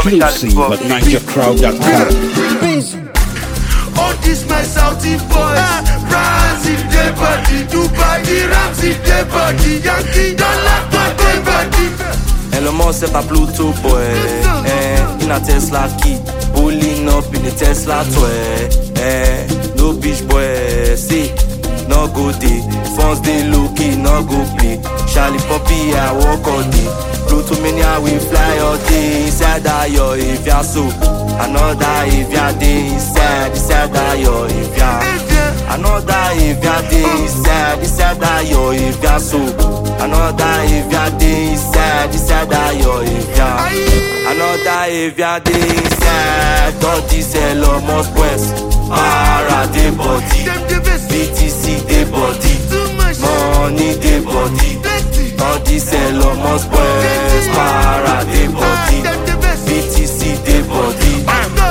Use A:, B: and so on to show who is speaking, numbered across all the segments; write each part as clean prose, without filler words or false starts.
A: Exclusive at NigerCrowd.com.
B: All this my Saudi boys, France in their body, Dubai, the Rams in their body, Yankee, dollar for their body.
C: Elon Musk c'est pas Pluto boy, in a Tesla key, pulling up in the Tesla toy, no bitch boy, see, no go day, phones they low key, no go play, Charlie Poppy I walk all day, Pluto mania we fly all day, inside that yo if ya so, another if ya day inside that yo if ya, another if ya day inside that yo if ya so, another if ya day inside that yo if ya, another if ya day inside, all this Elon Musk West, Para de body, BTC de body, money de body, all this Elon Musk West, Para de body, BTC de body,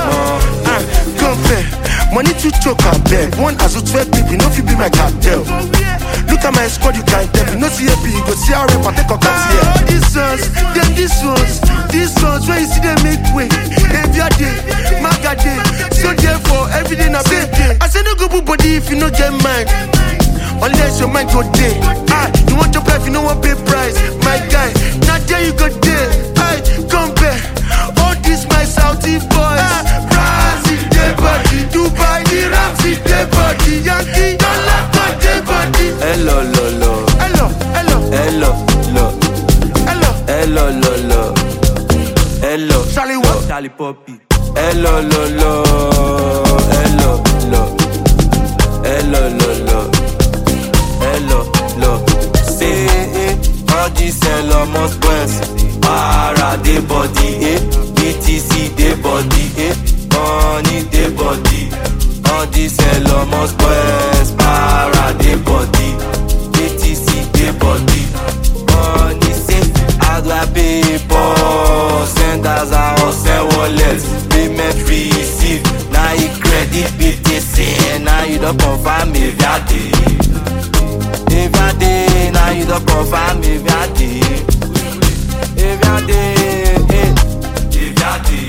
B: money to choke and beg. One as 12 people, no fit be my cartel. Look at my squad, you can't tell me. No CAP, you go see how rap and take a cut here. All these ones, them these ones, when you see them make way. Every day, maga day. So therefore, every day na big day. I say no go put body if you no get mine. Unless your mind go day. You want your life, you no want pay price. My guy, not there you go day. Come back. All this my Saudi boys, France in their body, Dubai, the Rams in their body, Yankee, dollar for their body.
C: Hello, hello,
B: hello, hello,
C: hello, hello, hello, hello, hello,
B: Charlie what?
C: Charlie Poppy. Hello, hello, hello, hello, hello, hello, hello, hello. Say all this Elon Musk West, Para de body, BTC de body, money de body. All this Elon Musk West, Para de body, BTC de body, money say, how do I pay for? Send as a send wallet, payment receive. Now you credit BTC, now you don't confirm if you day. If you day, now you don't confirm if you day. If you day, if you day.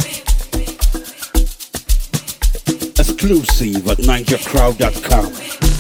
A: Exclusive at NigerCrowd.com.